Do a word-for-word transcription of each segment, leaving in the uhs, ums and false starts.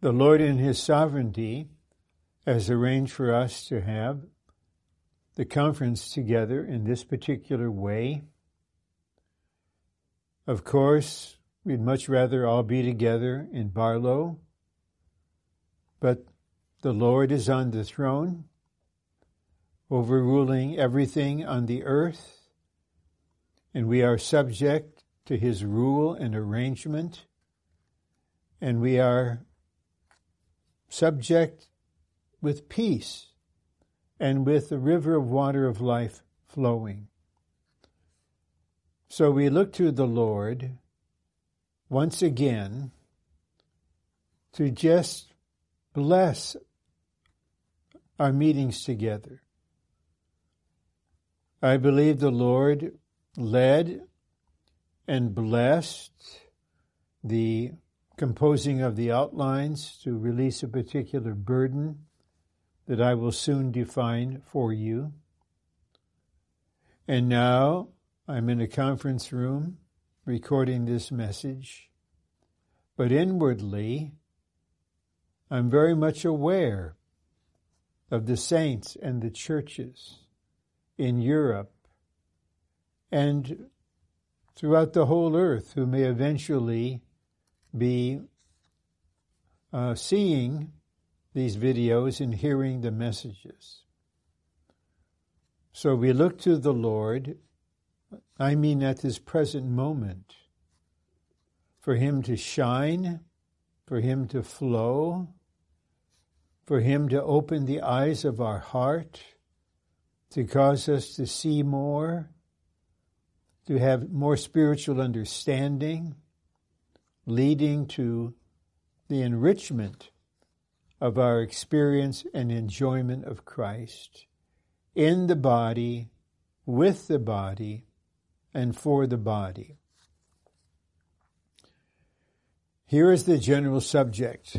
The Lord in His sovereignty has arranged for us to have the conference together in this particular way. Of course, we'd much rather all be together in Barlow, but the Lord is on the throne, overruling everything on the earth, and we are subject to His rule and arrangement, and we are subject with peace and with the river of water of life flowing. So we look to the Lord once again to just bless our meetings together. I believe the Lord led and blessed the composing of the outlines to release a particular burden that I will soon define for you. And now I'm in a conference room recording this message, but inwardly I'm very much aware of the saints and the churches in Europe and throughout the whole earth who may eventually be uh, seeing these videos and hearing the messages. So we look to the Lord, I mean at this present moment, for Him to shine, for Him to flow, for Him to open the eyes of our heart, to cause us to see more, to have more spiritual understanding, leading to the enrichment of our experience and enjoyment of Christ in the body, with the body, and for the body. Here is the general subject.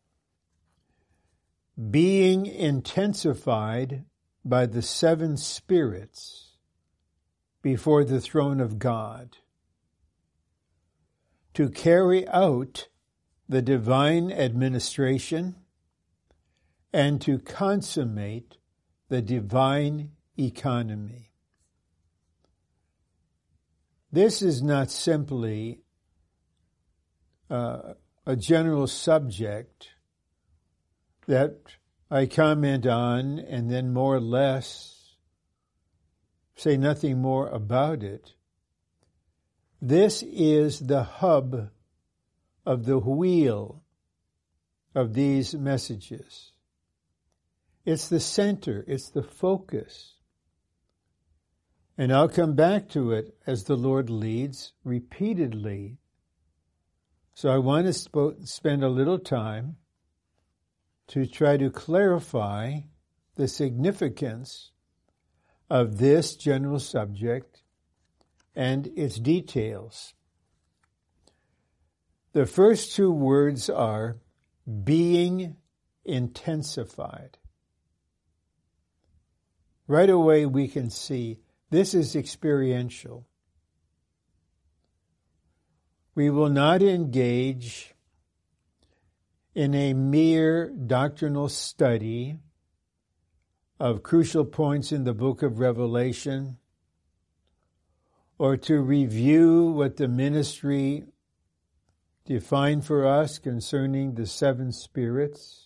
Being intensified by the seven spirits before the throne of God, to carry out the divine administration and to consummate the divine economy. This is not simply uh, a general subject that I comment on and then more or less say nothing more about it. This is the hub of the wheel of these messages. It's the center, it's the focus. And I'll come back to it as the Lord leads repeatedly. So I want to sp- spend a little time to try to clarify the significance of this general subject and its details. The first two words are being intensified. Right away we can see this is experiential. We will not engage in a mere doctrinal study of crucial points in the book of Revelation, or to review what the ministry defined for us concerning the seven spirits.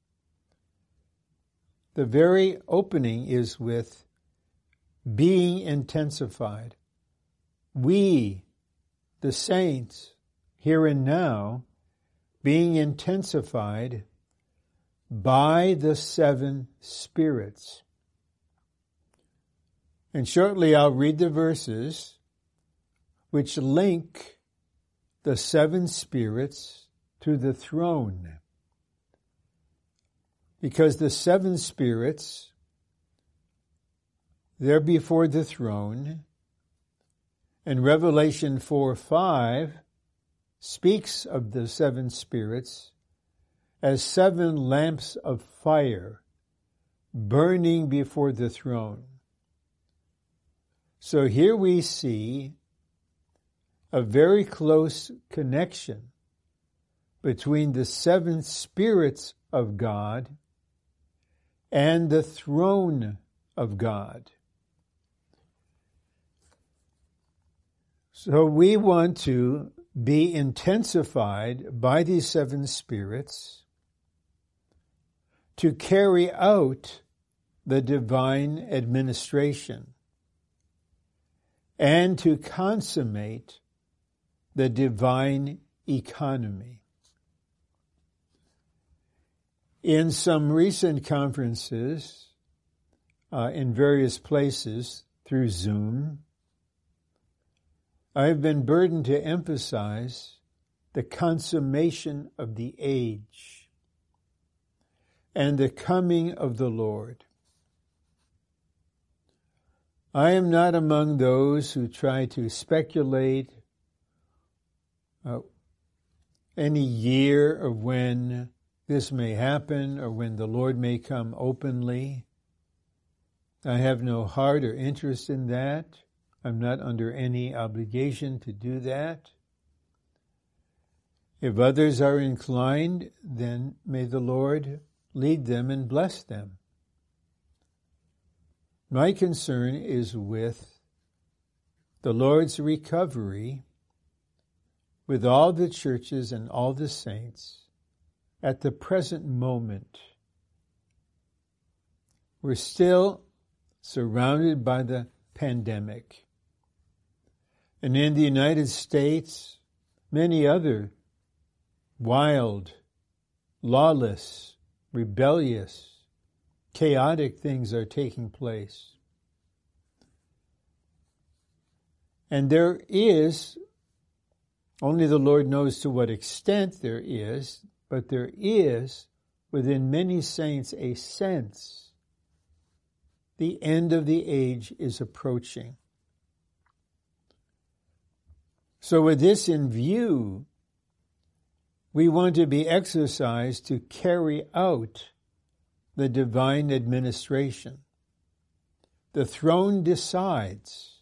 The very opening is with being intensified. We, the saints, here and now, being intensified by the seven spirits. And shortly I'll read the verses which link the seven spirits to the throne. Because the seven spirits, they're before the throne, and Revelation four five speaks of the seven spirits as seven lamps of fire burning before the throne. So here we see a very close connection between the seven spirits of God and the throne of God. So we want to be intensified by these seven spirits to carry out the divine administration and to consummate the divine economy. In some recent conferences uh, in various places through Zoom, I've been burdened to emphasize the consummation of the age and the coming of the Lord. I am not among those who try to speculate uh, any year of when this may happen or when the Lord may come openly. I have no heart or interest in that. I'm not under any obligation to do that. If others are inclined, then may the Lord lead them and bless them. My concern is with the Lord's recovery with all the churches and all the saints at the present moment. We're still surrounded by the pandemic. And in the United States, many other wild, lawless, rebellious, chaotic things are taking place. And there is, only the Lord knows to what extent there is, but there is within many saints a sense the end of the age is approaching. So with this in view, we want to be exercised to carry out the divine administration. The throne decides.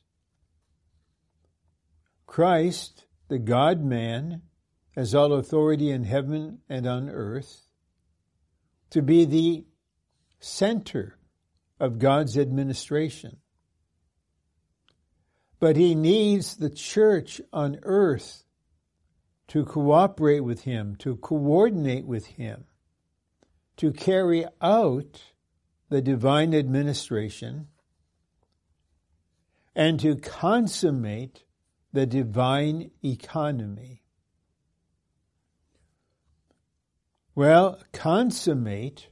Christ, the God-man, has all authority in heaven and on earth, to be the center of God's administration. But he needs the church on earth to cooperate with him, to coordinate with him, to carry out the divine administration and to consummate the divine economy. Well, consummate,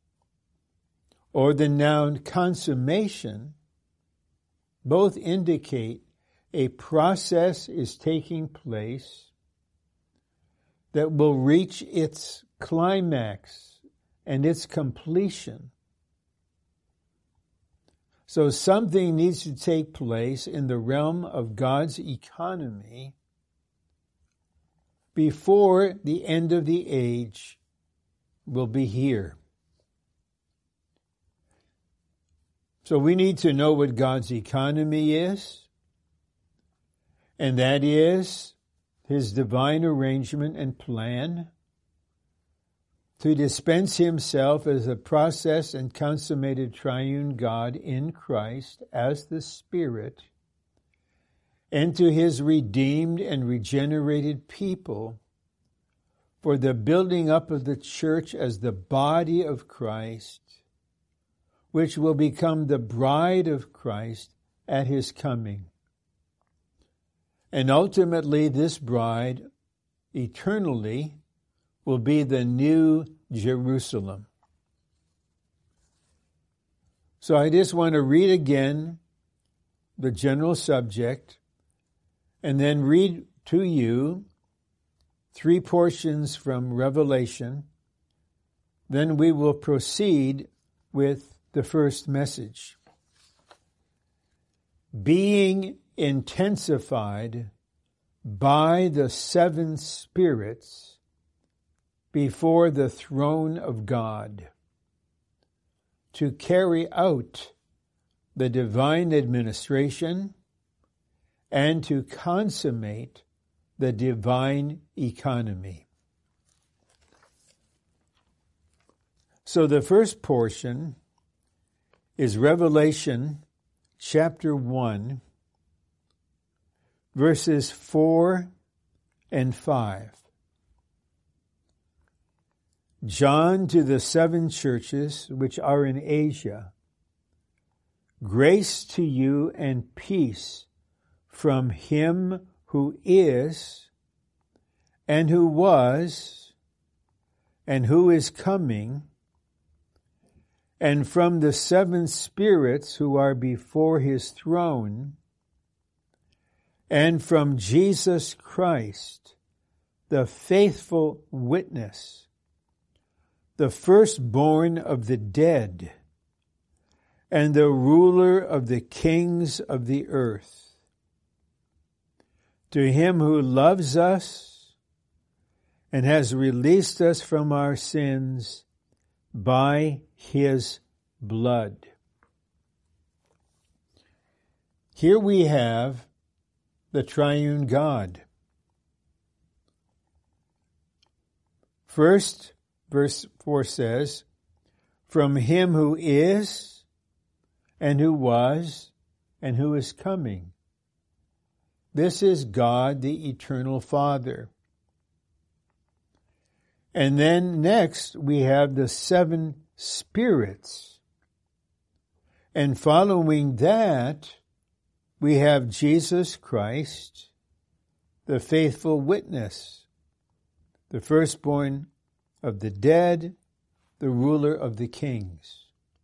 or the noun consummation, both indicate a process is taking place that will reach its climax and its completion. So something needs to take place in the realm of God's economy before the end of the age will be here. So we need to know what God's economy is, and that is his divine arrangement and plan to dispense himself as a process and consummated triune God in Christ as the Spirit, and to his redeemed and regenerated people for the building up of the church as the body of Christ, which will become the bride of Christ at his coming. And ultimately, this bride, eternally, will be the new Jerusalem. So I just want to read again the general subject and then read to you three portions from Revelation. Then we will proceed with the first message. Being intensified by the seven spirits before the throne of God to carry out the divine administration and to consummate the divine economy. So the first portion is Revelation chapter one, verses four and five. John, to the seven churches which are in Asia, grace to you and peace from him who is, and who was, and who is coming, and from the seven spirits who are before his throne, and from Jesus Christ, the faithful witness, the firstborn of the dead, and the ruler of the kings of the earth. To him who loves us and has released us from our sins by his blood. Here we have the triune God. First, verse four says, from him who is, and who was, and who is coming. This is God, the eternal Father. And then next we have the seven spirits. And following that, we have Jesus Christ, the faithful witness, the firstborn of the dead, the ruler of the kings.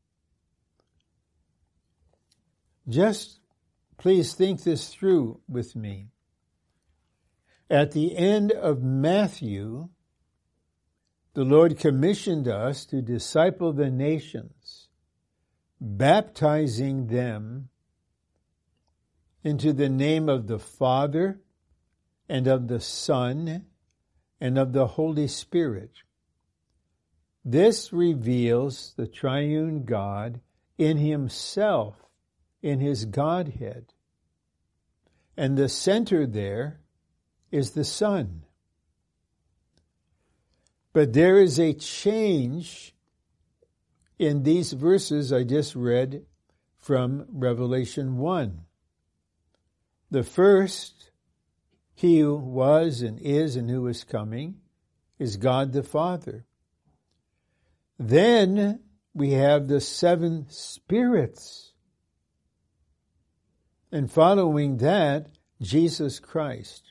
Just please think this through with me. At the end of Matthew, the Lord commissioned us to disciple the nations, baptizing them into the name of the Father and of the Son and of the Holy Spirit. This reveals the triune God in himself, in his Godhead. And the center there is the Son. But there is a change in these verses I just read from Revelation one. The first, he who was and is and who is coming, is God the Father. Then we have the seven spirits. And following that, Jesus Christ.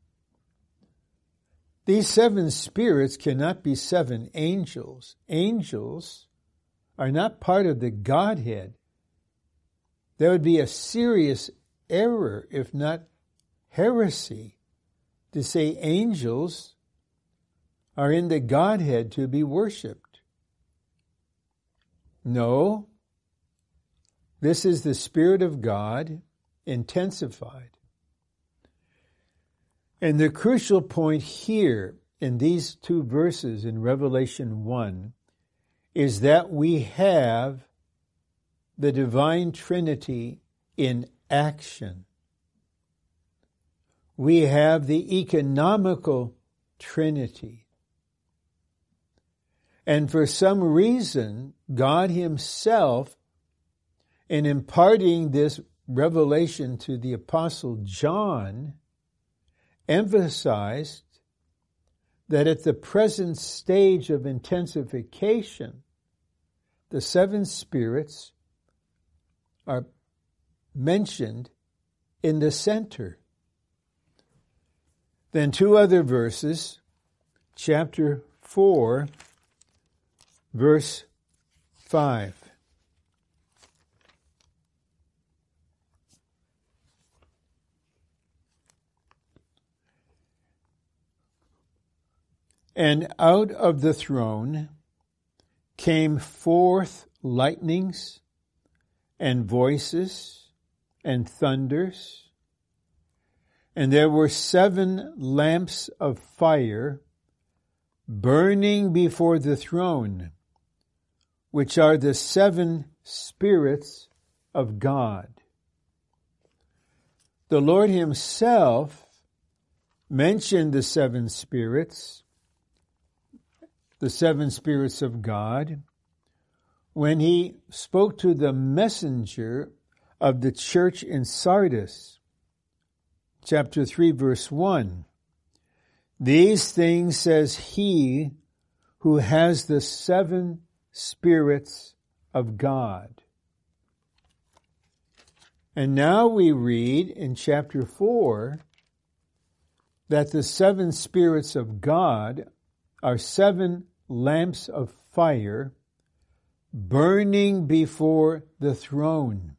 These seven spirits cannot be seven angels. Angels are not part of the Godhead. There would be a serious error, if not heresy, to say angels are in the Godhead to be worshipped. No, this is the Spirit of God intensified. And the crucial point here in these two verses in Revelation one is that we have the divine Trinity in action. We have the economical Trinity. And for some reason, God himself, in imparting this revelation to the Apostle John, emphasized that at the present stage of intensification, the seven spirits are mentioned in the center. Then two other verses, chapter four, verse five. And out of the throne came forth lightnings and voices and thunders, and there were seven lamps of fire burning before the throne, which are the seven spirits of God. The Lord himself mentioned the seven spirits, the seven spirits of God, when he spoke to the messenger of the church in Sardis, chapter three, verse one. These things says he who has the seven spirits of God. And now we read in chapter four that the seven spirits of God are seven lamps of fire burning before the throne.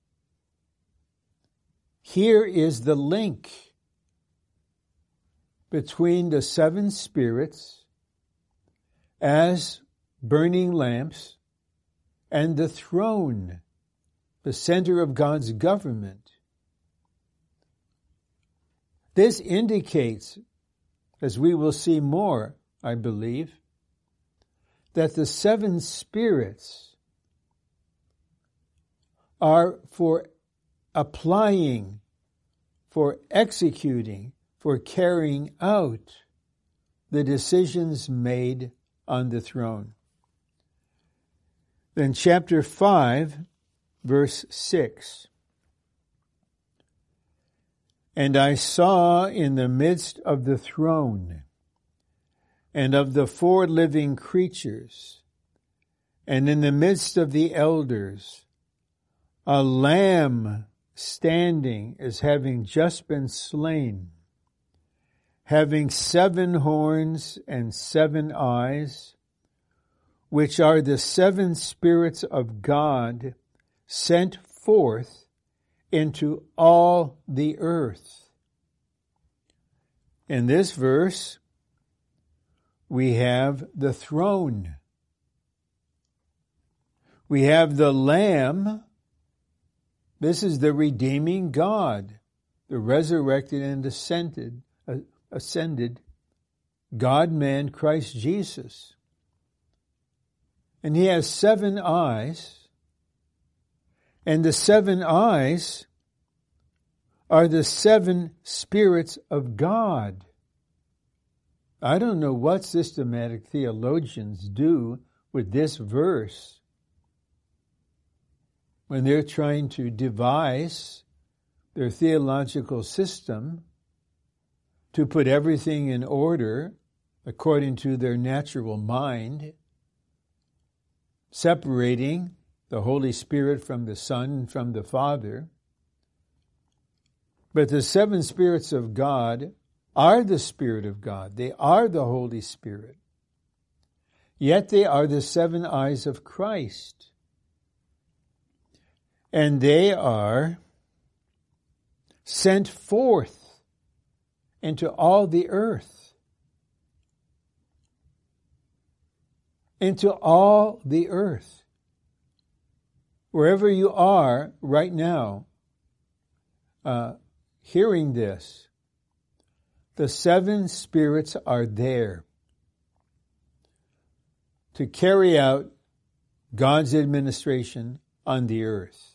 Here is the link between the seven spirits as burning lamps and the throne, the center of God's government. This indicates, as we will see more, I believe, that the seven spirits are for applying, for executing, for carrying out the decisions made on the throne. Then chapter five, verse six. And I saw in the midst of the throne and of the four living creatures, and in the midst of the elders, a lamb standing as having just been slain, having seven horns and seven eyes, which are the seven spirits of God sent forth into all the earth. In this verse, we have the throne. We have the Lamb. This is the redeeming God, the resurrected and ascended, uh, ascended God-man Christ Jesus. And he has seven eyes, and the seven eyes are the seven spirits of God. I don't know what systematic theologians do with this verse when they're trying to devise their theological system to put everything in order according to their natural mind, separating the Holy Spirit from the Son and from the Father. But the seven spirits of God are the Spirit of God. They are the Holy Spirit. Yet they are the seven eyes of Christ. And they are sent forth into all the earth. Into all the earth. Wherever you are right now, uh, hearing this, the seven spirits are there to carry out God's administration on the earth.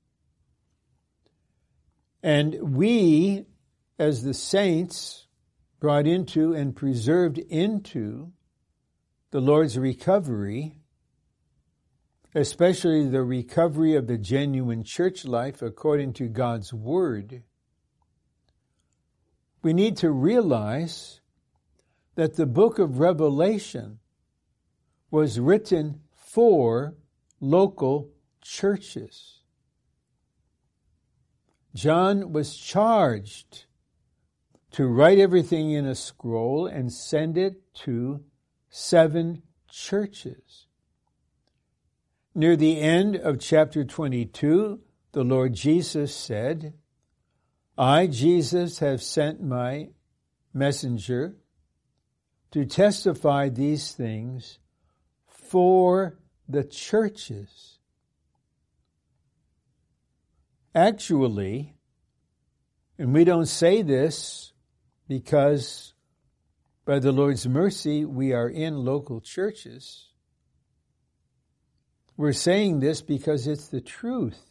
And we, as the saints, brought into and preserved into the Lord's recovery, especially the recovery of the genuine church life according to God's Word, we need to realize that the book of Revelation was written for local churches. John was charged to write everything in a scroll and send it to seven churches. Near the end of chapter twenty-two, the Lord Jesus said, I, Jesus, have sent my messenger to testify these things for the churches. Actually, and we don't say this because by the Lord's mercy we are in local churches. We're saying this because it's the truth.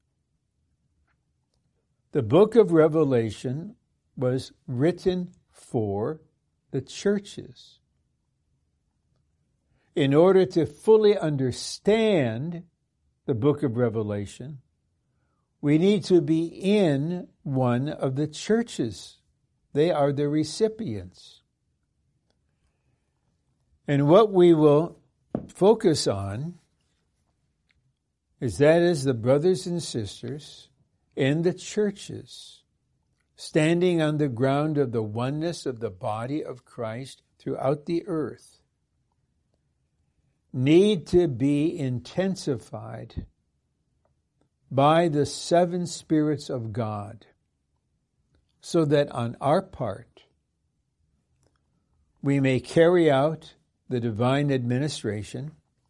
The book of Revelation was written for the churches. in order to fully understand the book of Revelation, we need to be in one of the churches. They are the recipients. And what we will focus on is that is the brothers and sisters in the churches, standing on the ground of the oneness of the body of Christ throughout the earth, need to be intensified by the seven spirits of God, so that on our part we may carry out the divine administration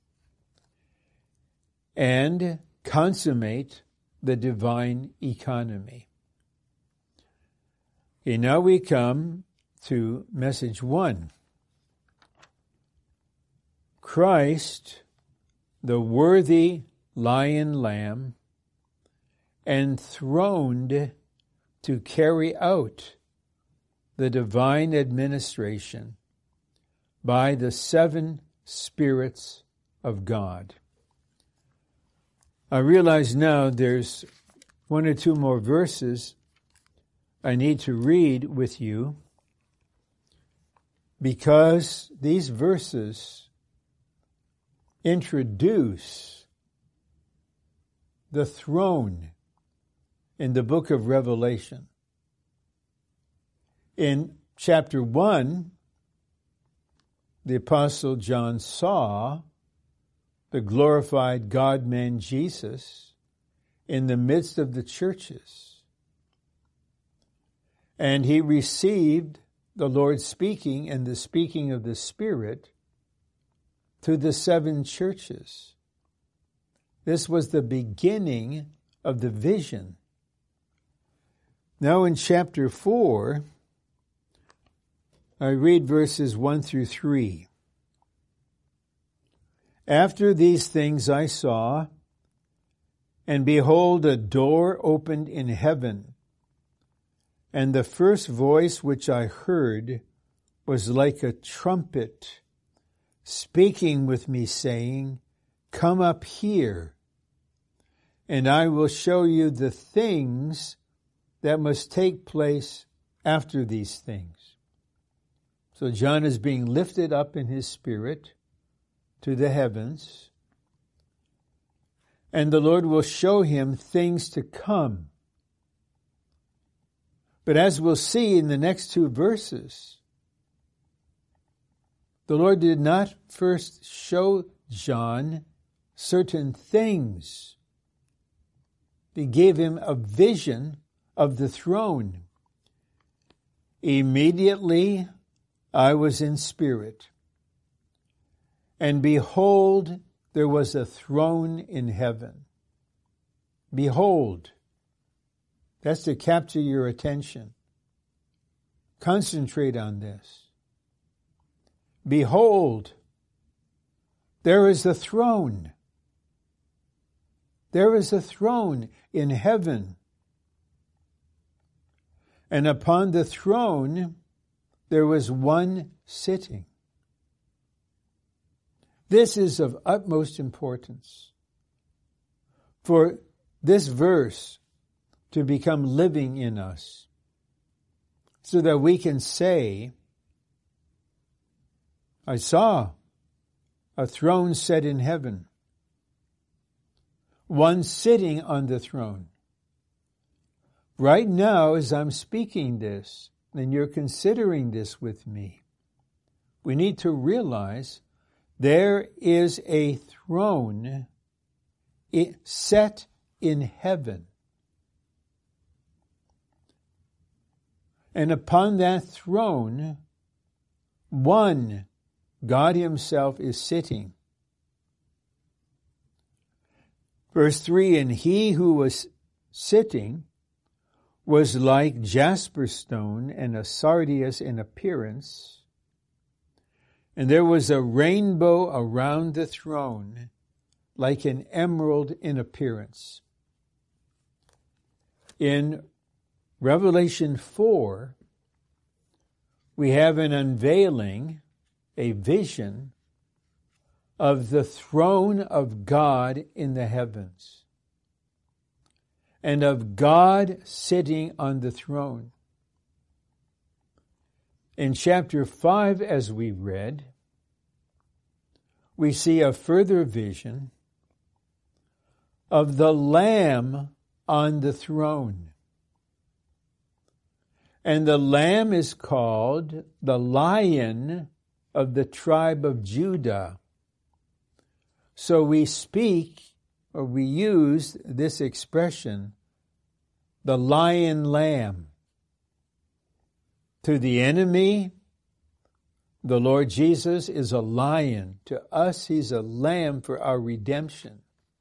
and consummate the divine economy. Okay, now we come to message one. Christ, the worthy lion lamb, enthroned to carry out the divine administration by the seven spirits of God. I realize now there's one or two more verses I need to read with you, because these verses introduce the throne in the book of Revelation. In chapter one, the Apostle John saw the glorified God-man Jesus in the midst of the churches. And he received the Lord speaking and the speaking of the Spirit to the seven churches. This was the beginning of the vision. Now in chapter four, I read verses one through three. After these things I saw, and behold, a door opened in heaven, and the first voice which I heard was like a trumpet, speaking with me, saying, Come up here, and I will show you the things that must take place after these things. So John is being lifted up in his spirit to the heavens, and the Lord will show him things to come. But as we'll see in the next two verses, the Lord did not first show John certain things. He gave him a vision of the throne. Immediately I was in spirit, and behold, there was a throne in heaven. Behold, that's to capture your attention. Concentrate on this. Behold, there is a throne. There is a throne in heaven. And upon the throne there was one sitting. This is of utmost importance for this verse to become living in us, so that we can say, I saw a throne set in heaven, one sitting on the throne. Right now, as I'm speaking this, and you're considering this with me, we need to realize there is a throne set in heaven. And upon that throne, one, God himself, is sitting. Verse three, and he who was sitting was like jasper stone and a sardius in appearance, and there was a rainbow around the throne, like an emerald in appearance. In Revelation four, we have an unveiling, a vision of the throne of God in the heavens and of God sitting on the throne. In chapter five, as we read, we see a further vision of the Lamb on the throne. And the Lamb is called the Lion of the tribe of Judah. So we speak, or we use this expression, the lion lamb. To the enemy, the Lord Jesus is a lion. To us, he's a lamb for our redemption.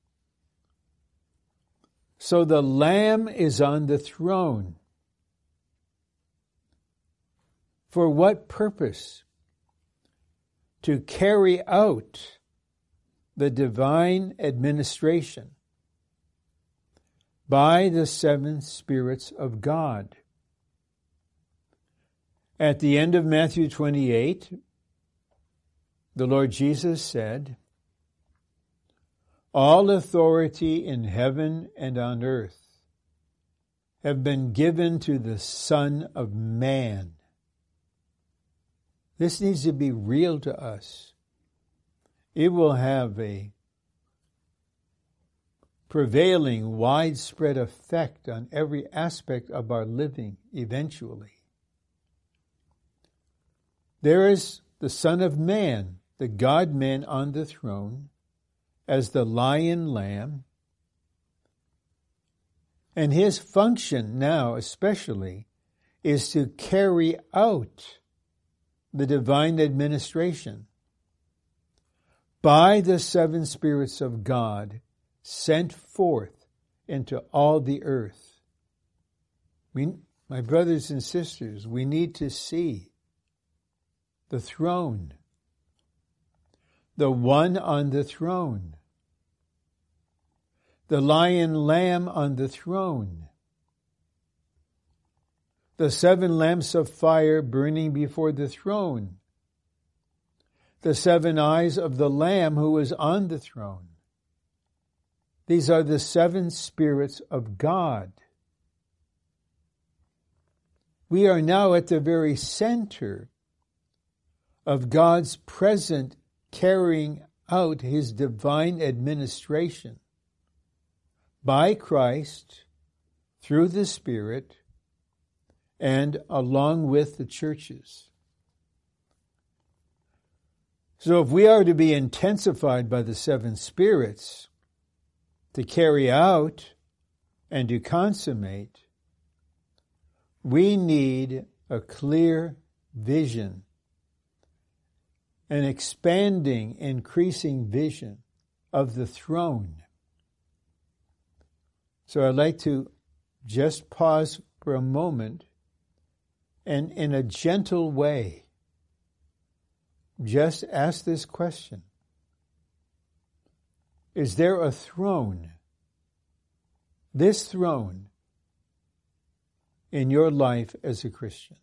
So the Lamb is on the throne. For what purpose? To carry out the divine administration by the seven spirits of God. At the end of Matthew twenty-eight, the Lord Jesus said, "All authority in heaven and on earth have been given to the Son of Man." This needs to be real to us. It will have a prevailing, widespread effect on every aspect of our living eventually. There is the Son of Man, the God-man on the throne, as the lion lamb. And his function now especially is to carry out the divine administration by the seven spirits of God sent forth into all the earth. We, my brothers and sisters, we need to see the throne, the one on the throne, the lion lamb on the throne, the seven lamps of fire burning before the throne, the seven eyes of the Lamb who is on the throne. These are the seven spirits of God. We are now at the very center of God's present carrying out his divine administration by Christ, through the Spirit, and along with the churches. So if we are to be intensified by the seven spirits to carry out and to consummate, we need a clear vision, an expanding, increasing vision of the throne. So I'd like to just pause for a moment and in a gentle way, just ask this question. Is there a throne, this throne, in your life as a Christian?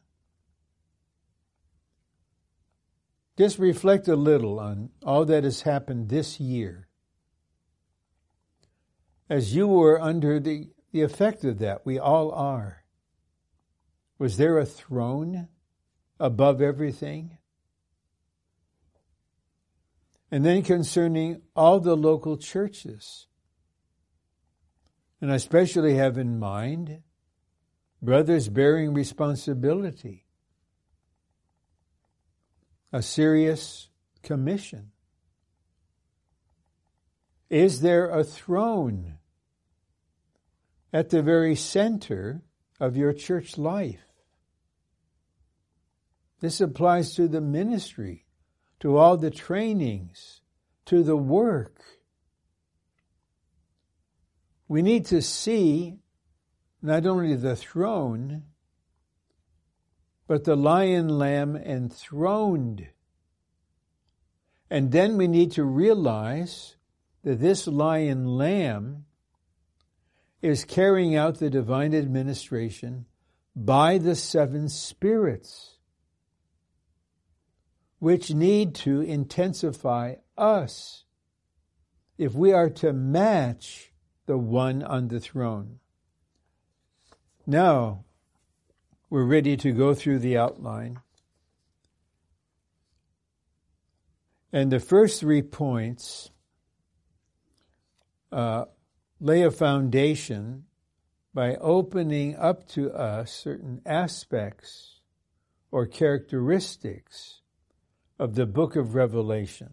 Just reflect a little on all that has happened this year. As you were under the, the effect of that, we all are. Was there a throne above everything? And then concerning all the local churches, and I especially have in mind brothers bearing responsibility, a serious commission. Is there a throne at the very center of your church life? This applies to the ministry, to all the trainings, to the work. We need to see not only the throne, but the lion, lamb, enthroned. And then we need to realize that this lion, lamb is carrying out the divine administration by the seven spirits, which need to intensify us if we are to match the one on the throne. Now, we're ready to go through the outline. And the first three points uh, lay a foundation by opening up to us certain aspects or characteristics of the book of Revelation.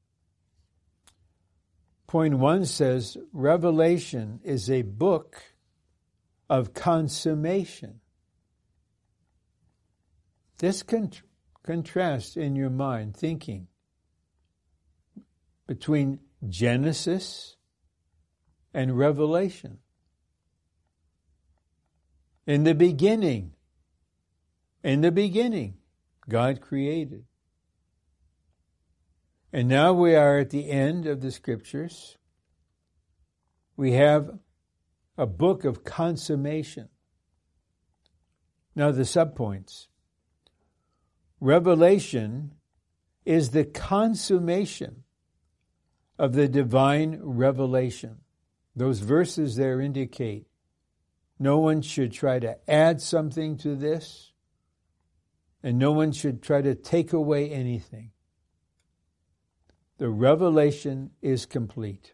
Point one says, Revelation is a book of consummation. This con- contrast in your mind, thinking between Genesis and Revelation. In the beginning, in the beginning, God created. And now we are at the end of the Scriptures. We have a book of consummation. Now the subpoints. Revelation is the consummation of the divine revelation. Those verses there indicate no one should try to add something to this, and no one should try to take away anything. The revelation is complete.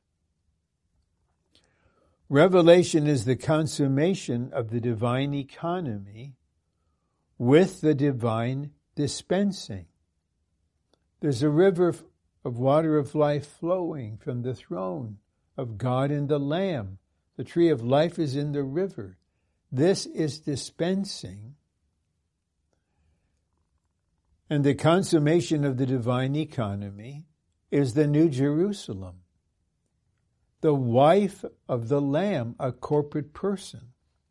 Revelation is the consummation of the divine economy with the divine dispensing. There's a river of water of life flowing from the throne of God and the Lamb. The tree of life is in the river. This is dispensing. And the consummation of the divine economy is the New Jerusalem, the wife of the Lamb, a corporate person.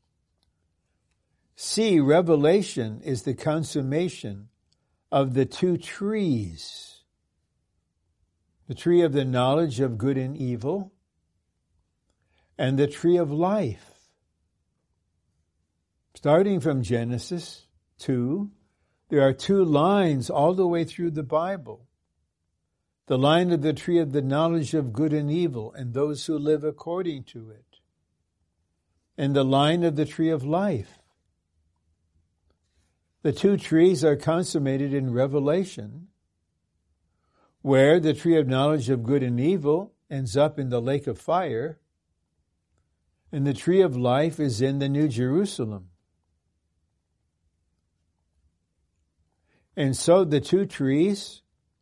See, Revelation is the consummation of the two trees, the tree of the knowledge of good and evil, and the tree of life. Starting from Genesis two, there are two lines all the way through the Bible. The line of the tree of the knowledge of good and evil and those who live according to it. And the line of the tree of life. The two trees are consummated in Revelation, where the tree of knowledge of good and evil ends up in the lake of fire, and the tree of life is in the New Jerusalem. And so the two trees,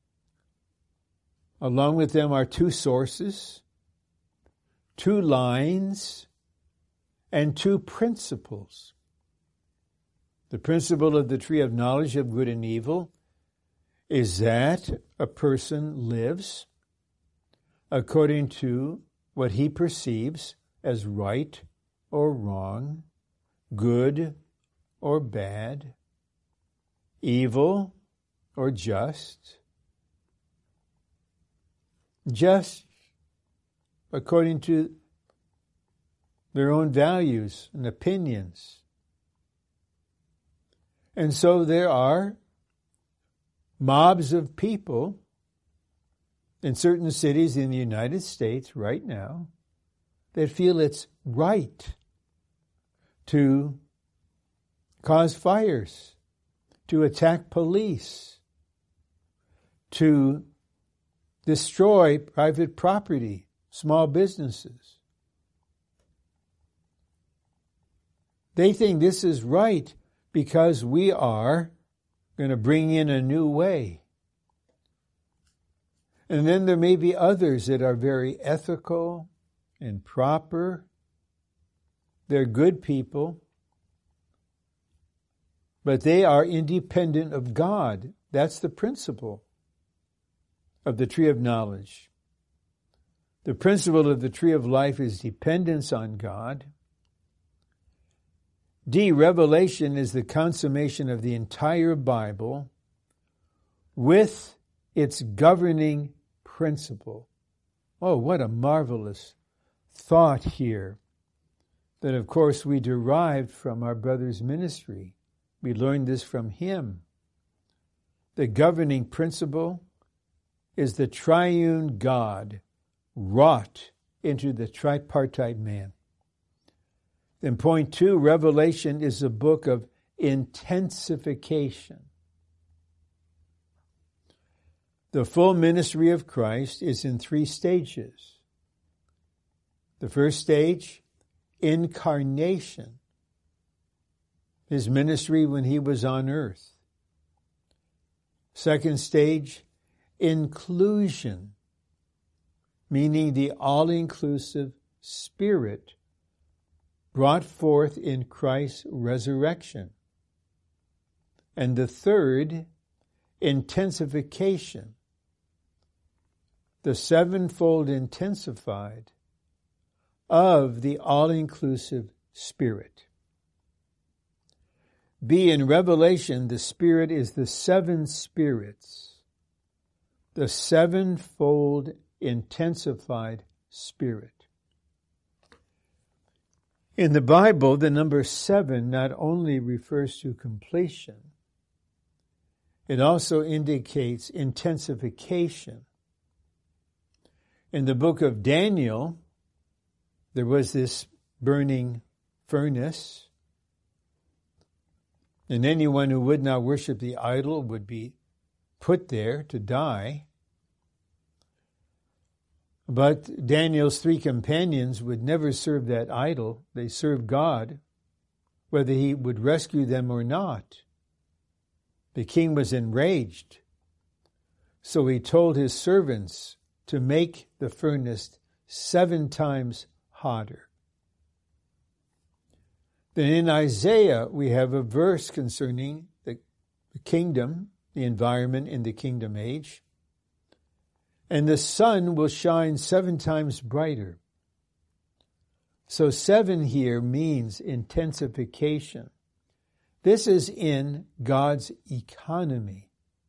along with them are two sources, two lines, and two principles. The principle of the tree of knowledge of good and evil is that a person lives according to what he perceives as right or wrong, good or bad, evil or just, just according to their own values and opinions. And so there are mobs of people in certain cities in the United States right now that feel it's right to cause fires, to attack police, to destroy private property, small businesses. They think this is right because we are going to bring in a new way. And then there may be others that are very ethical and proper. They're good people, but they are independent of God. That's the principle of the tree of knowledge. The principle of the tree of life is dependence on God. D, Revelation is the consummation of the entire Bible with its governing principle. Oh, what a marvelous thought here that, of course, we derived from our brother's ministry. We learned this from him. The governing principle is the triune God wrought into the tripartite man. Then point two, Revelation is a book of intensification. The full ministry of Christ is in three stages. The first stage, incarnation. His ministry when he was on earth. Second stage, inclusion, meaning the all-inclusive Spirit brought forth in Christ's resurrection. And the third, intensification, the sevenfold intensified of the all-inclusive Spirit. B, in Revelation, the Spirit is the seven spirits, the sevenfold intensified Spirit. In the Bible, the number seven not only refers to completion, it also indicates intensification. In the book of Daniel, there was this burning furnace, and anyone who would not worship the idol would be put there to die. But Daniel's three companions would never serve that idol. They served God, whether he would rescue them or not. The king was enraged, so he told his servants to make the furnace seven times hotter. Then in Isaiah, we have a verse concerning the kingdom, the environment in the kingdom age. And the sun will shine seven times brighter. So seven here means intensification. This is in God's economy.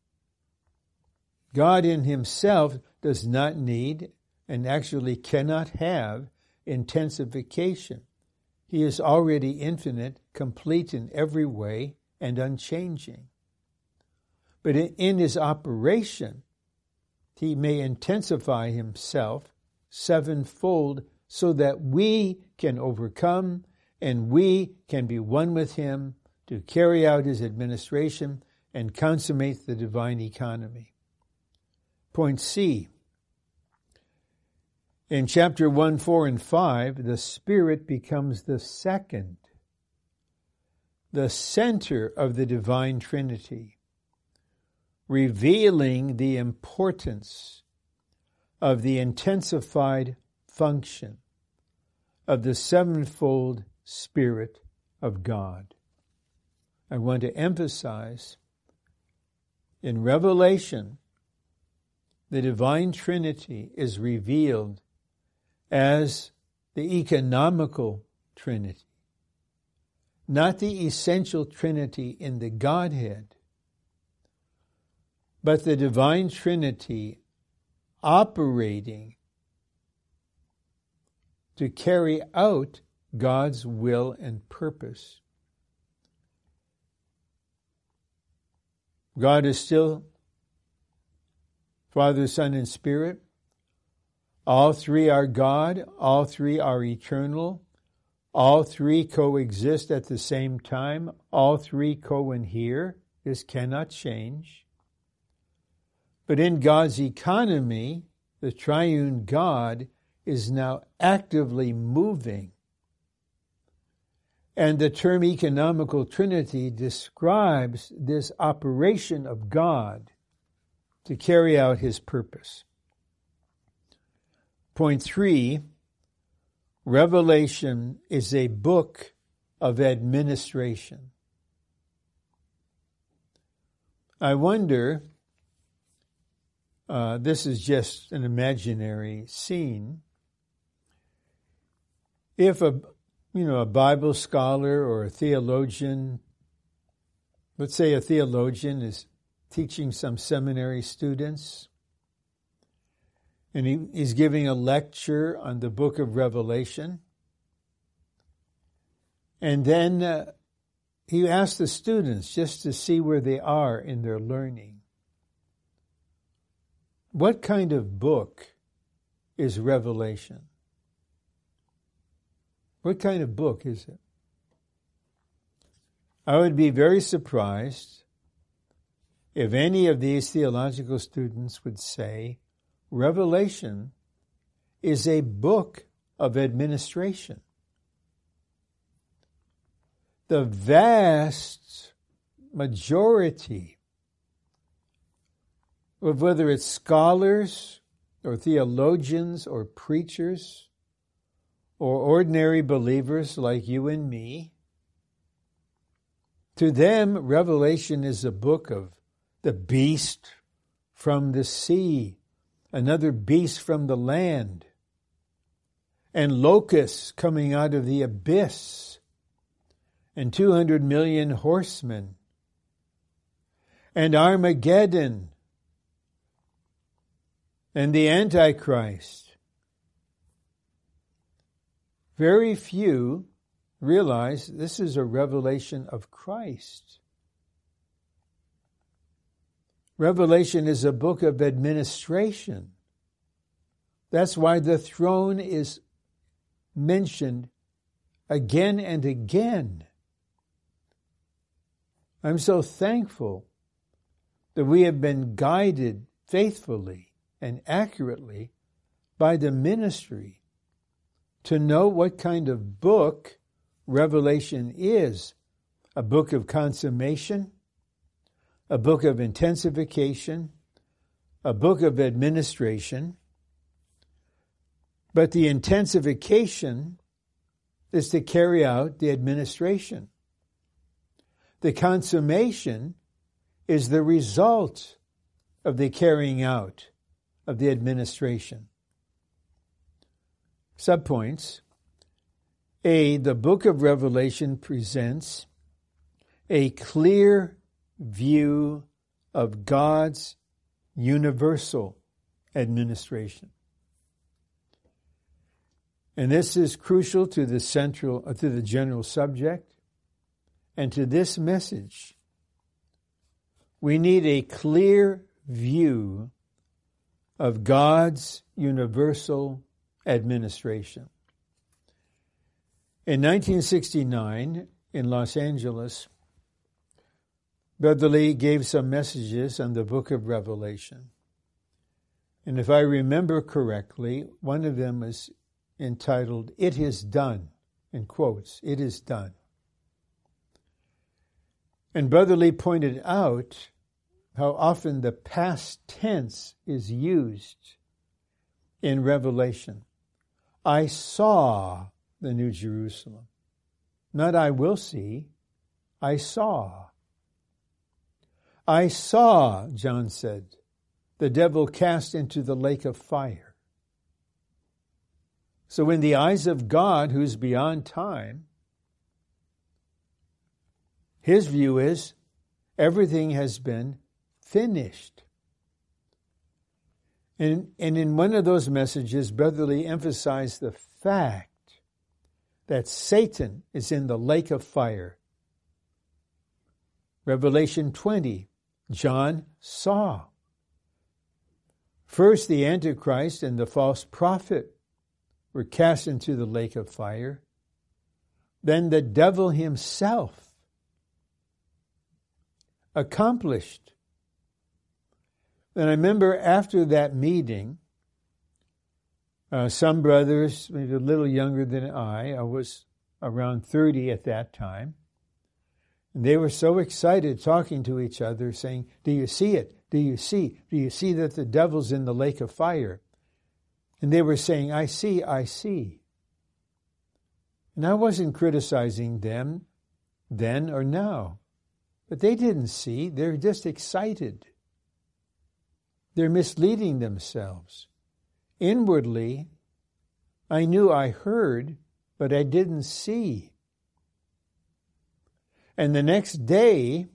God in himself does not need and actually cannot have intensification. He is already infinite, complete in every way, and unchanging. But in his operation, he may intensify himself sevenfold so that we can overcome and we can be one with him to carry out his administration and consummate the divine economy. Point C. In chapter one, four, and five, the Spirit becomes the second, the center of the divine Trinity, revealing the importance of the intensified function of the sevenfold Spirit of God. I want to emphasize, in Revelation, the divine Trinity is revealed as the economical Trinity, not the essential Trinity in the Godhead, but the divine Trinity operating to carry out God's will and purpose. God is still Father, Son, and Spirit. All three are God. All three are eternal. All three coexist at the same time. All three co-inhere. This cannot change. But in God's economy, the triune God is now actively moving. And the term economical Trinity describes this operation of God to carry out his purpose. Point three, Revelation is a book of administration. I wonder, uh, this is just an imaginary scene, if a you know a Bible scholar or a theologian, let's say a theologian is teaching some seminary students, and he, he's giving a lecture on the book of Revelation. And then uh, he asks the students just to see where they are in their learning. What kind of book is Revelation? What kind of book is it? I would be very surprised if any of these theological students would say Revelation is a book of administration. The vast majority of whether it's scholars or theologians or preachers or ordinary believers like you and me, to them, Revelation is a book of the beast from the sea, another beast from the land, and locusts coming out of the abyss, and two hundred million horsemen, and Armageddon, and the Antichrist. Very few realize this is a revelation of Christ. Revelation is a book of administration. That's why the throne is mentioned again and again. I'm so thankful that we have been guided faithfully and accurately by the ministry to know what kind of book Revelation is. A book of consummation, a book of intensification, a book of administration. But the intensification is to carry out the administration. The consummation is the result of the carrying out of the administration. Subpoints. A, the book of Revelation presents a clear view of God's universal administration. And this is crucial to the central, to the general subject, and to this message. We need a clear view of God's universal administration. In nineteen sixty-nine, in Los Angeles, Brother Lee gave some messages on the book of Revelation. And if I remember correctly, one of them is entitled, "It is Done," in quotes, "It is done." And Brother Lee pointed out how often the past tense is used in Revelation. I saw the New Jerusalem. Not I will see, I saw. I saw, John said, the devil cast into the lake of fire. So in the eyes of God, who's beyond time, his view is everything has been finished. And, and in one of those messages, Brother Lee emphasized the fact that Satan is in the lake of fire. Revelation twenty, John saw. First, the Antichrist and the false prophet were cast into the lake of fire. Then the devil himself accomplished. And I remember after that meeting, uh, some brothers, maybe a little younger than I, I was around thirty at that time, and they were so excited talking to each other, saying, do you see it? Do you see? Do you see that the devil's in the lake of fire? And they were saying, I see, I see. And I wasn't criticizing them then or now, but they didn't see. They're just excited. They're misleading themselves. Inwardly, I knew I heard, but I didn't see. And the next day,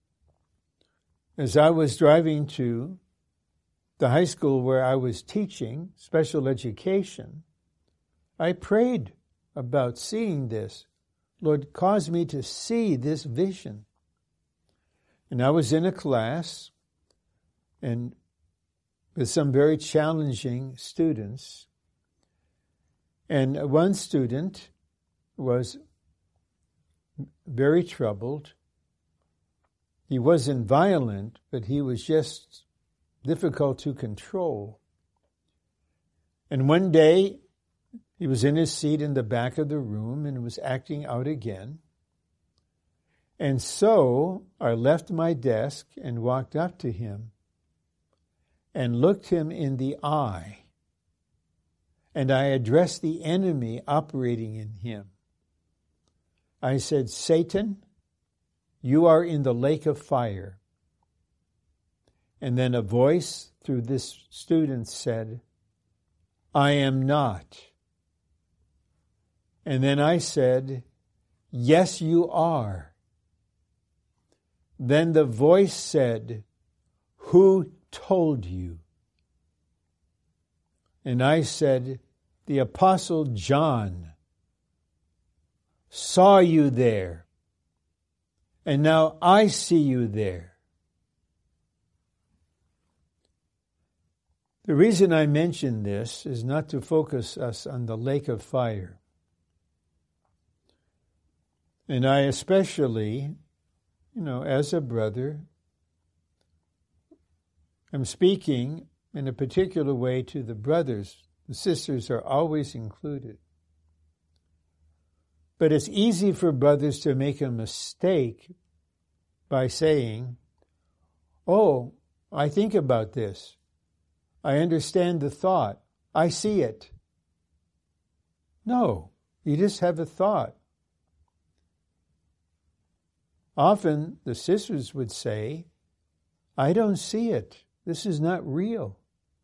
as I was driving to the high school where I was teaching special education, I prayed about seeing this. Lord, cause me to see this vision. And I was in a class, and with some very challenging students. And one student was very troubled. He wasn't violent, but he was just difficult to control. And one day, he was in his seat in the back of the room and was acting out again. And so I left my desk and walked up to him and looked him in the eye. And I addressed the enemy operating in him. I said, Satan, you are in the lake of fire. And then a voice through this student said, I am not. And then I said, yes, you are. Then the voice said, who told you? And I said, the Apostle John saw you there, and now I see you there. The reason I mention this is not to focus us on the lake of fire. And I especially, you know, as a brother, am speaking in a particular way to the brothers. The sisters are always included. But it's easy for brothers to make a mistake by saying, oh, I think about this. I understand the thought. I see it. No, you just have a thought. Often the sisters would say, I don't see it. This is not real.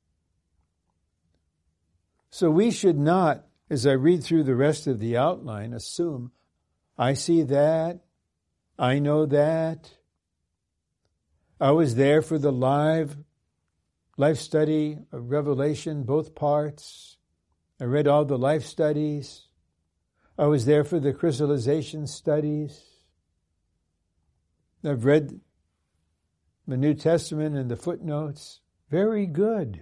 So we should not, as I read through the rest of the outline, assume, I see that, I know that. I was there for the live life study of Revelation, both parts. I read all the life studies. I was there for the crystallization studies. I've read the New Testament and the footnotes. Very good.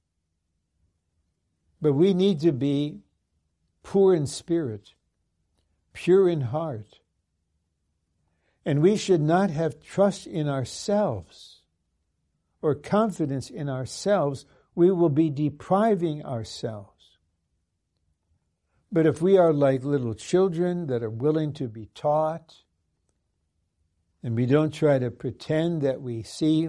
But we need to be poor in spirit, pure in heart. And we should not have trust in ourselves or confidence in ourselves. We will be depriving ourselves. But if we are like little children that are willing to be taught, and we don't try to pretend that we see,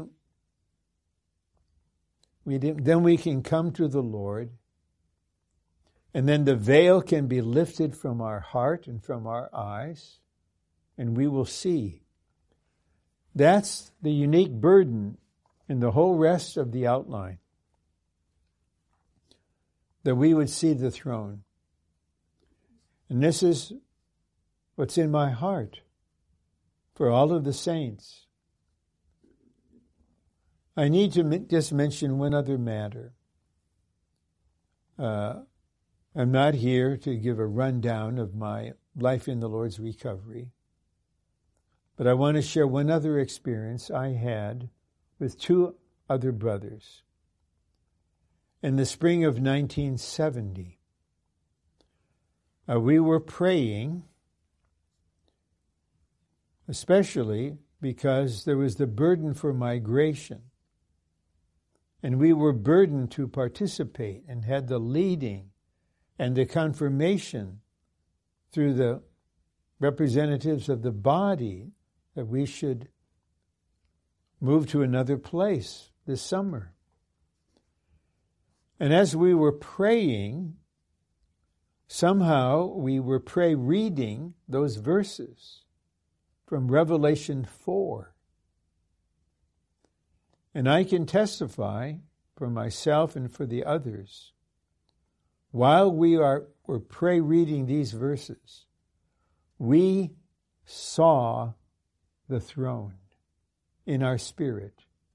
we then we can come to the Lord, and then the veil can be lifted from our heart and from our eyes, and we will see. That's the unique burden in the whole rest of the outline, that we would see the throne. And this is what's in my heart for all of the saints. I need to just mention one other matter. Uh, I'm not here to give a rundown of my life in the Lord's recovery, but I want to share one other experience I had with two other brothers. In the spring of nineteen seventy, uh, we were praying, especially because there was the burden for migration. And we were burdened to participate and had the leading and the confirmation through the representatives of the body that we should move to another place this summer. And as we were praying, somehow we were pray reading those verses from Revelation four. And I can testify for myself and for the others, while we are were pray reading these verses, we saw the throne in our spirit.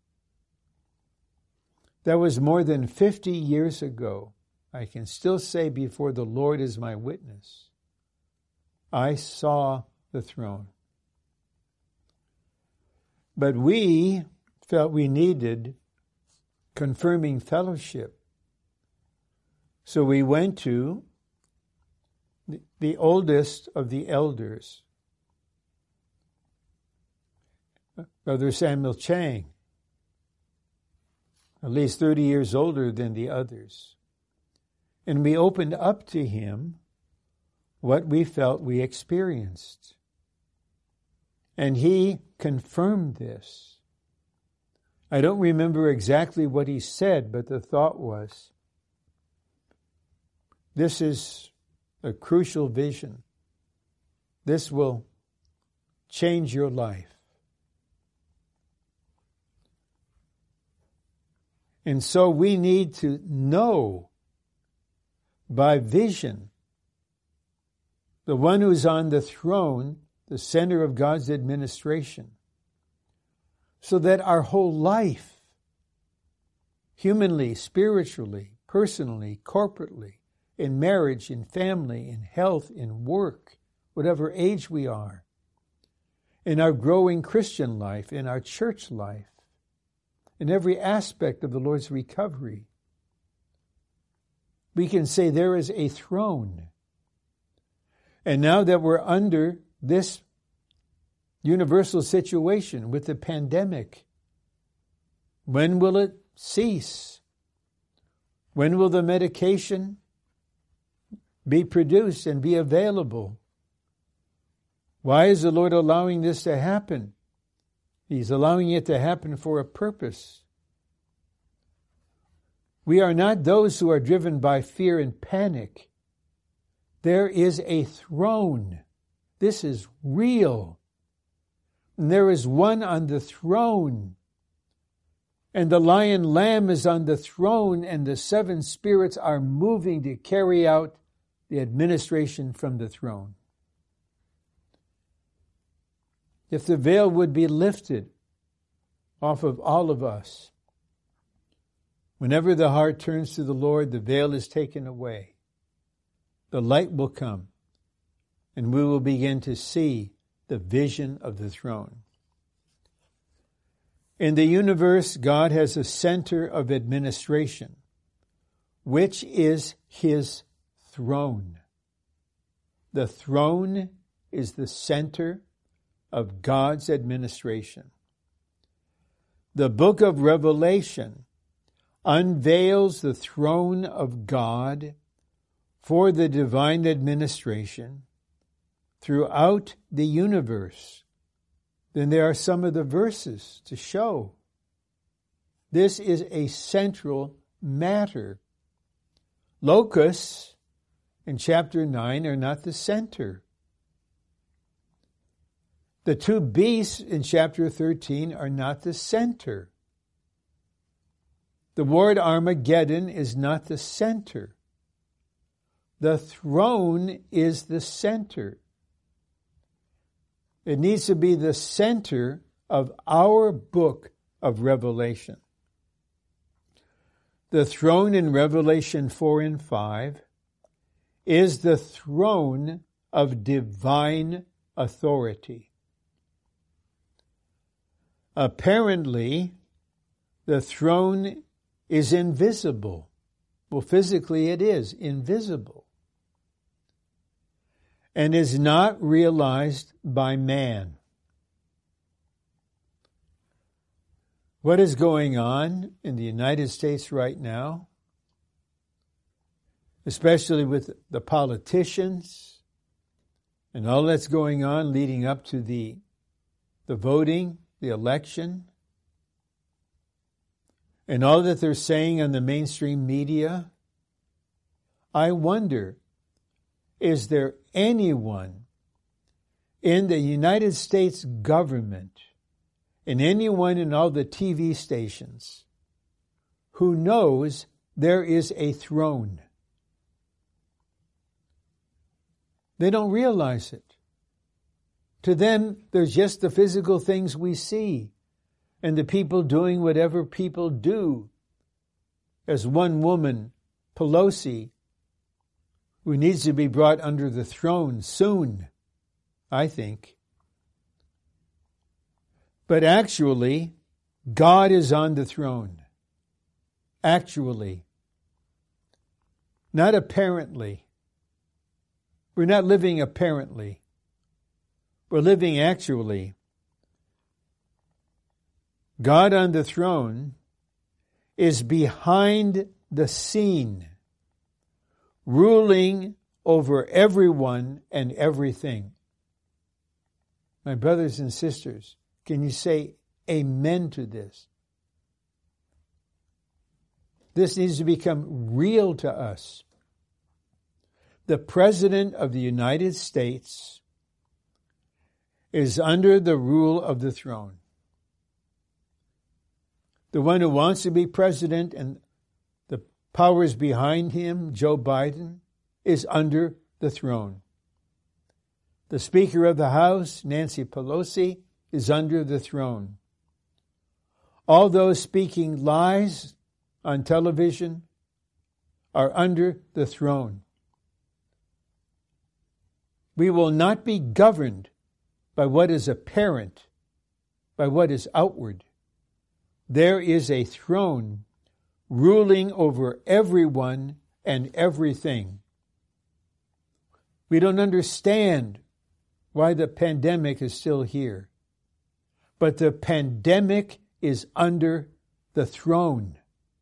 That was more than fifty years ago. I can still say before the Lord is my witness, I saw the throne. But we felt we needed confirming fellowship. So we went to the, the oldest of the elders, Brother Samuel Chang, at least thirty years older than the others. And we opened up to him what we felt we experienced. And he confirmed this. I don't remember exactly what he said, but the thought was, this is a crucial vision. This will change your life. And so we need to know by vision the one who's on the throne, the center of God's administration, so that our whole life, humanly, spiritually, personally, corporately, in marriage, in family, in health, in work, whatever age we are, in our growing Christian life, in our church life, in every aspect of the Lord's recovery, we can say there is a throne. And now that we're under this universal situation with the pandemic, when will it cease? When will the medication be produced and be available? Why is the Lord allowing this to happen? He's allowing it to happen for a purpose. We are not those who are driven by fear and panic. There is a throne. This is real. And there is one on the throne. And the lion lamb is on the throne, and the seven spirits are moving to carry out the administration from the throne. If the veil would be lifted off of all of us, whenever the heart turns to the Lord, the veil is taken away. The light will come, and we will begin to see the vision of the throne. In the universe, God has a center of administration, which is His throne. The throne is the center of God's administration. The book of Revelation unveils the throne of God for the divine administration throughout the universe. Then there are some of the verses to show. This is a central matter. Locusts in chapter nine are not the center. The two beasts in chapter thirteen are not the center. The word Armageddon is not the center. The throne is the center. It needs to be the center of our book of Revelation. The throne in Revelation four and five is the throne of divine authority. Apparently, the throne is invisible. Well, physically it is invisible and is not realized by man. What is going on in the United States right now, especially with the politicians and all that's going on leading up to the, the voting, the election, and all that they're saying on the mainstream media, I wonder, is there anyone in the United States government and anyone in all the T V stations who knows there is a throne? They don't realize it. To them, there's just the physical things we see and the people doing whatever people do. As one woman, Pelosi, who needs to be brought under the throne soon, I think. But actually, God is on the throne. actually, not apparently. We're not living apparently. We're living actually. God on the throne is behind the scene, ruling over everyone and everything. My brothers and sisters, can you say amen to this? This needs to become real to us. The President of the United States is under the rule of the throne. The one who wants to be president and the powers behind him, Joe Biden, is under the throne. The Speaker of the House, Nancy Pelosi, is under the throne. All those speaking lies on television are under the throne. We will not be governed by what is apparent, by what is outward. There is a throne ruling over everyone and everything. We don't understand why the pandemic is still here, but the pandemic is under the throne.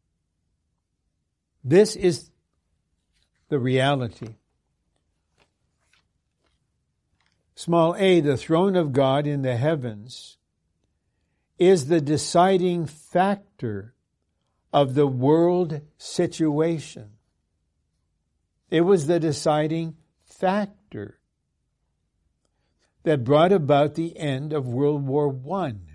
This is the reality. Small a, the throne of God in the heavens is the deciding factor of the world situation. It was the deciding factor that brought about the end of World War One.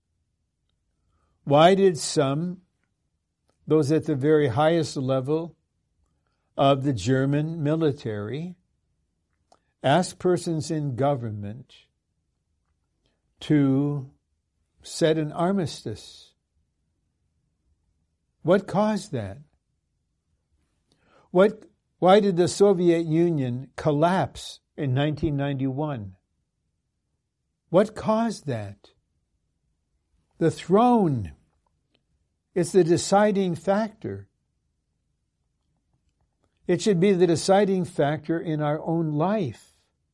Why did some, those at the very highest level of the German military, ask persons in government to set an armistice? What caused that? What, why did the Soviet Union collapse in nineteen ninety-one? What caused that? The throne. It's the deciding factor. It should be the deciding factor in our own life,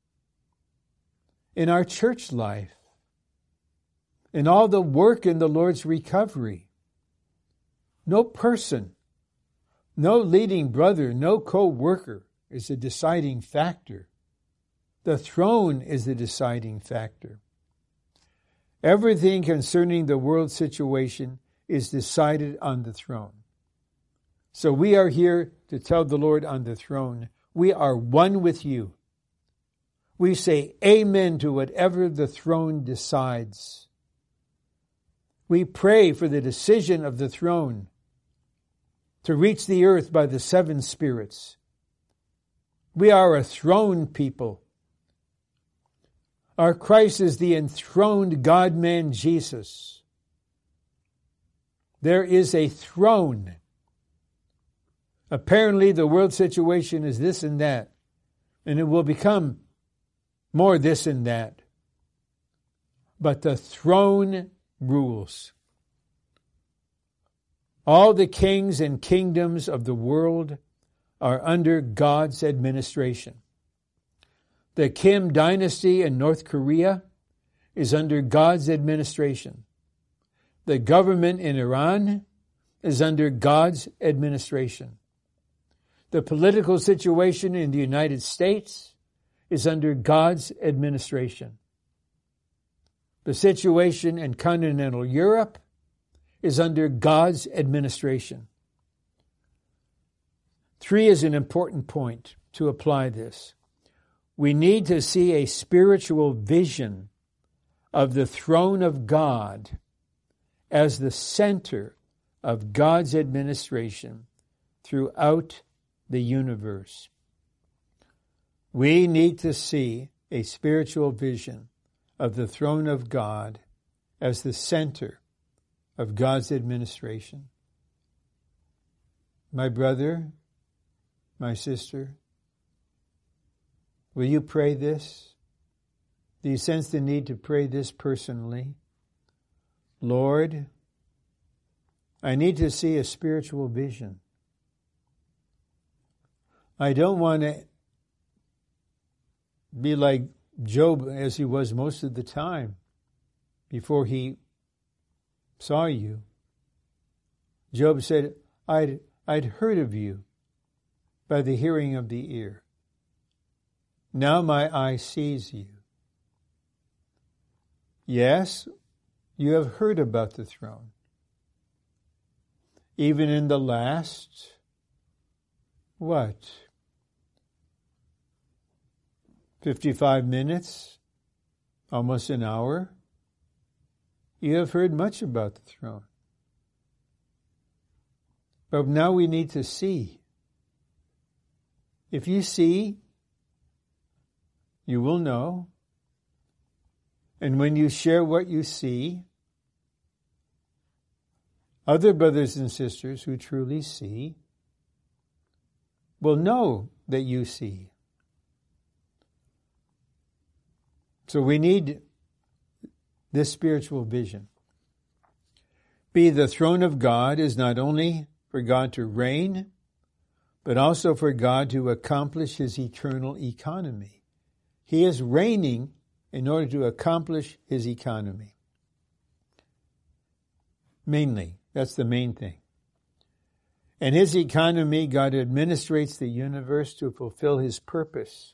in our church life, in all the work in the Lord's recovery. No person, no leading brother, no co-worker is a deciding factor. The throne is the deciding factor. Everything concerning the world situation is decided on the throne. So we are here to tell the Lord on the throne, we are one with you. We say amen to whatever the throne decides. We pray for the decision of the throne to reach the earth by the seven spirits. We are a throne people. Our Christ is the enthroned God-man Jesus. There is a throne. Apparently the world situation is this and that, and it will become more this and that. But the throne rules. All the kings and kingdoms of the world are under God's administration. The Kim dynasty in North Korea is under God's administration. The government in Iran is under God's administration. The political situation in the United States is under God's administration. The situation in continental Europe is under God's administration. Three is an important point to apply this. We need to see a spiritual vision of the throne of God as the center of God's administration throughout the universe. We need to see a spiritual vision of the throne of God as the center of God's administration. My brother, my sister, will you pray this? Do you sense the need to pray this personally? Lord, I need to see a spiritual vision. I don't want to be like Job as he was most of the time before he saw you. Job said, I'd, I'd heard of you by the hearing of the ear. Now my eye sees you. Yes, you have heard about the throne. Even in the last, what, fifty-five minutes, almost an hour, you have heard much about the throne. But now we need to see. If you see, you will know. And when you share what you see, other brothers and sisters who truly see will know that you see. So we need this spiritual vision. B, the throne of God is not only for God to reign, but also for God to accomplish his eternal economy. He is reigning in order to accomplish his economy. Mainly, that's the main thing. In his economy, God administrates the universe to fulfill his purpose.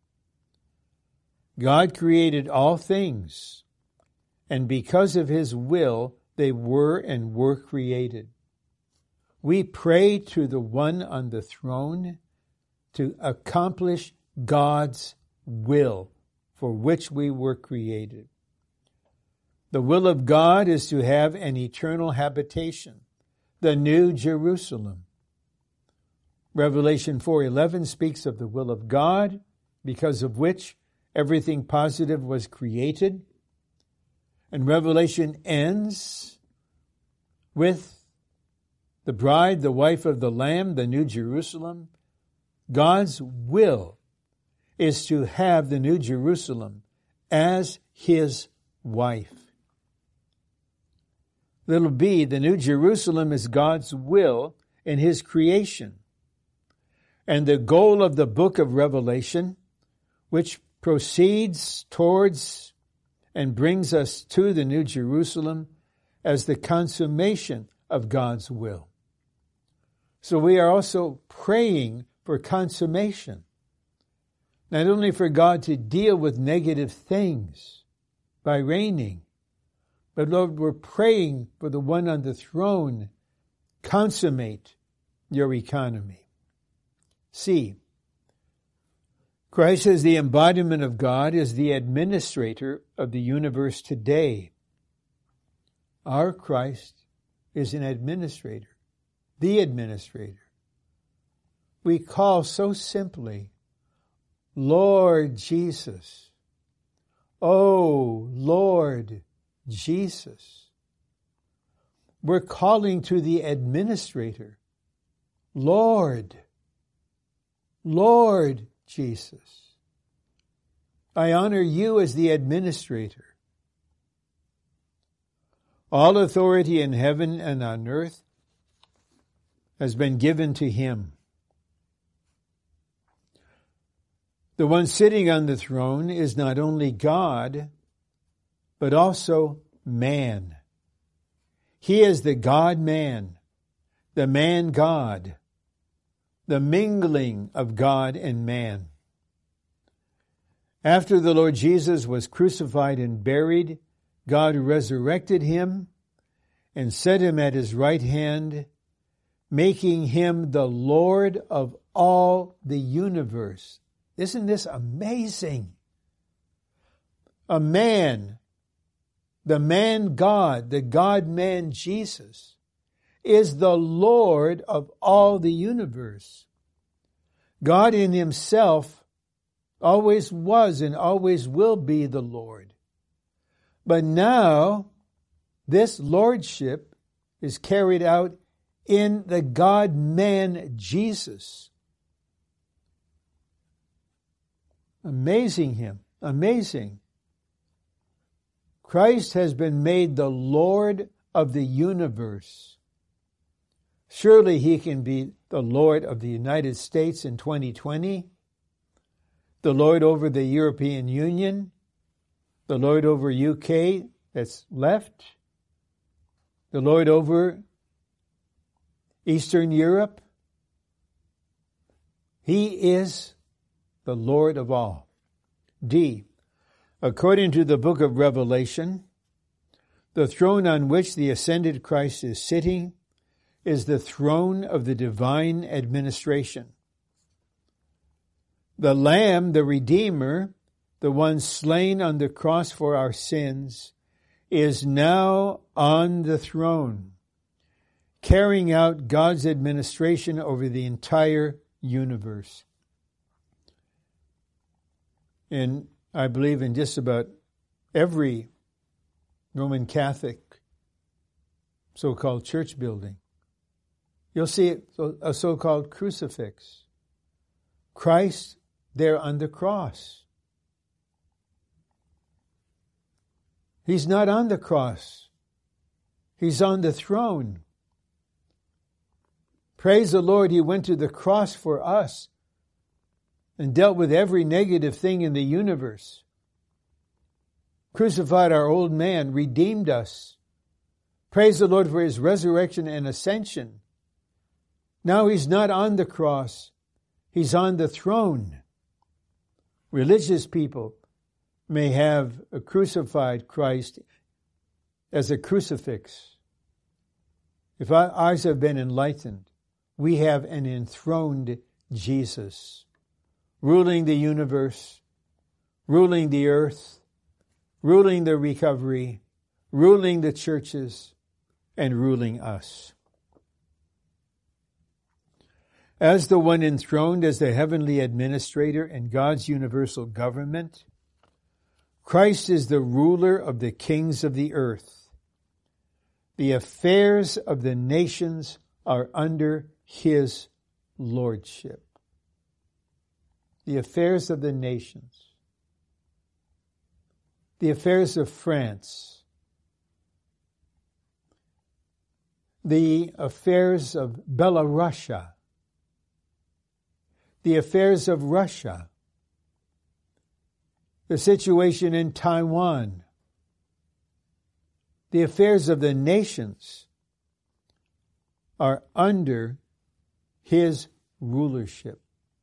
God created all things, and because of his will, they were and were created. We pray to the one on the throne to accomplish God's will for which we were created. The will of God is to have an eternal habitation, the New Jerusalem. Revelation four eleven speaks of the will of God, because of which everything positive was created. And Revelation ends with the bride, the wife of the Lamb, the New Jerusalem. God's will is to have the New Jerusalem as his wife. Little b, the New Jerusalem is God's will in his creation. And the goal of the book of Revelation, which proceeds towards and brings us to the New Jerusalem as the consummation of God's will. So we are also praying for consummation. Not only for God to deal with negative things by reigning, but Lord, we're praying for the one on the throne, consummate your economy. C, Christ as the embodiment of God is the administrator of the universe today. Our Christ is an administrator, the administrator. We call so simply, Lord Jesus. Oh, Lord Jesus. We're calling to the administrator, Lord, Lord Jesus. I honor you as the administrator. All authority in heaven and on earth has been given to him. The one sitting on the throne is not only God, but also man. He is the God-man, the man-God, the mingling of God and man. After the Lord Jesus was crucified and buried, God resurrected him and set him at his right hand, making him the Lord of all the universe. Isn't this amazing? A man, the man God, the God-man Jesus, is the Lord of all the universe. God in himself always was and always will be the Lord. But now, this lordship is carried out in the God-man Jesus. Amazing him, amazing. Christ has been made the Lord of the universe. Surely he can be the Lord of the United States in twenty twenty, the Lord over the European Union, the Lord over U K that's left, the Lord over Eastern Europe. He is the Lord of all. D. According to the book of Revelation, the throne on which the ascended Christ is sitting is the throne of the divine administration. The Lamb, the Redeemer, the one slain on the cross for our sins, is now on the throne, carrying out God's administration over the entire universe. And I believe in just about every Roman Catholic so-called church building, you'll see a so-called crucifix. Christ there on the cross. He's not on the cross. He's on the throne. Praise the Lord, he went to the cross for us and dealt with every negative thing in the universe. Crucified our old man, redeemed us. Praise the Lord for his resurrection and ascension. Now he's not on the cross. He's on the throne. Religious people may have a crucified Christ as a crucifix. If our eyes have been enlightened, we have an enthroned Jesus, ruling the universe, ruling the earth, ruling the recovery, ruling the churches, and ruling us. As the one enthroned as the heavenly administrator in God's universal government, Christ is the ruler of the kings of the earth. The affairs of the nations are under his lordship. The affairs of the nations. The affairs of France. The affairs of Belarus. The affairs of Russia. The situation in Taiwan. The affairs of the nations are under his rulership.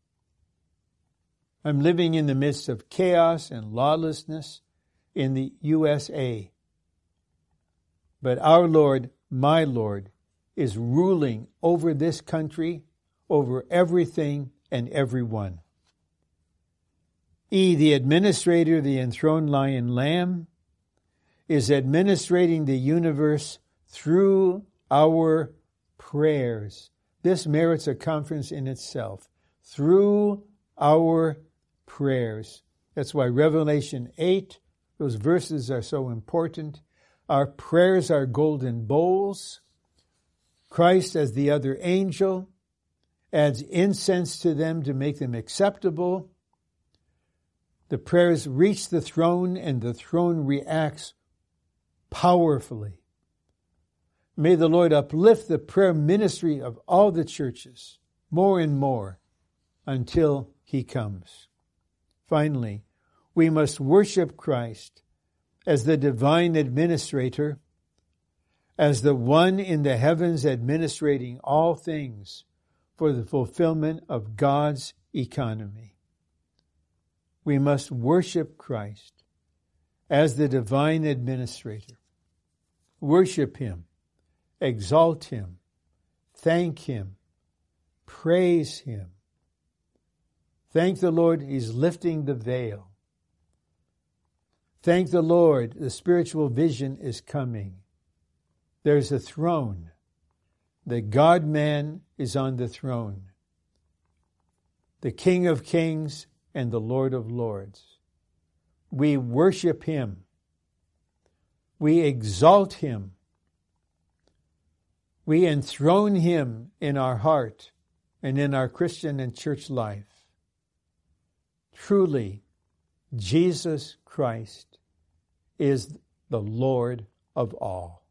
I'm living in the midst of chaos and lawlessness in the U S A. But our Lord, my Lord, is ruling over this country, over everything and everyone. E, the administrator, the enthroned lion lamb, is administrating the universe through our prayers. This merits a conference in itself. Through our prayers. That's why Revelation eight, those verses are so important. Our prayers are golden bowls. Christ, as the other angel, adds incense to them to make them acceptable. The prayers reach the throne, and the throne reacts powerfully. May the Lord uplift the prayer ministry of all the churches more and more until he comes. Finally, we must worship Christ as the divine administrator, as the one in the heavens administrating all things for the fulfillment of God's economy. We must worship Christ as the divine administrator. Worship him, exalt him, thank him, praise him. Thank the Lord, he's lifting the veil. Thank the Lord, the spiritual vision is coming. There's a throne. The God-man is on the throne. The King of kings and the Lord of lords. We worship him. We exalt him. We enthrone him in our heart and in our Christian and church life. Truly, Jesus Christ is the Lord of all.